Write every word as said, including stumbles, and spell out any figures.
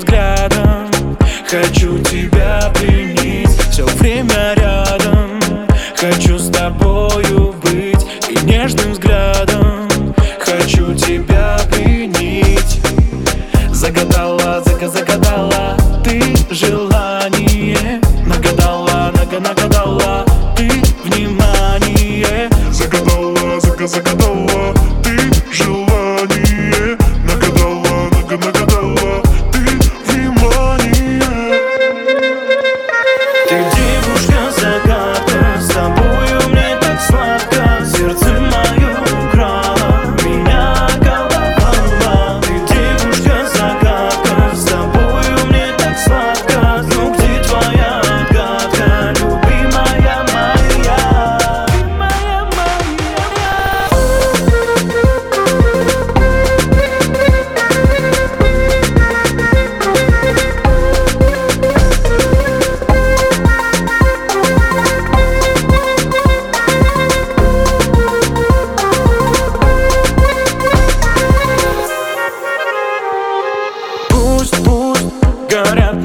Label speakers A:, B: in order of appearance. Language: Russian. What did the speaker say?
A: взглядом хочу тебя пленить. Все время рядом, хочу с тобою быть. И нежным взглядом хочу тебя пленить. Загадала, зага, загадала ты желание. Нагадала, нага, нагадала ты внимание.
B: Загадала, зага, загадала ты желание. Нагадала, нага, нагадала ты внимание.
A: Ты девушка-загадка, с тобою мне так сладко. Сердце мое украла, меня околдовала. Ты девушка-загадка, с тобою мне так сладко. Ну где твоя отгадка, любимая моя? Моя, Пусть, пусть горят